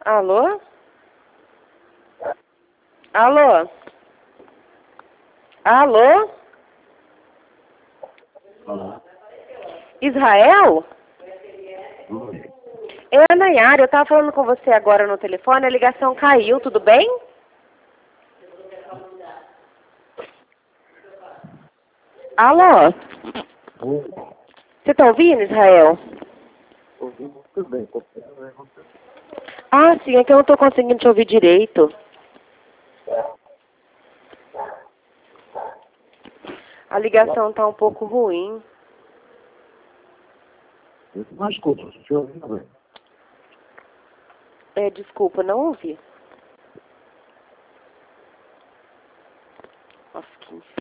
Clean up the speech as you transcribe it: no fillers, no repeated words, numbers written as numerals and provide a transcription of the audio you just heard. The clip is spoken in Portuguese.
Alô? Alô? Alô? Israel? É a Nayara, eu tava falando com você agora no telefone, a ligação caiu, tudo bem? Alô? Você tá ouvindo, Israel? Tudo bem. Ah, sim, é que eu não tô conseguindo te ouvir direito. A ligação tá um pouco ruim. Mas escuta, você ouviu bem? Desculpa, não ouvi. Nossa, que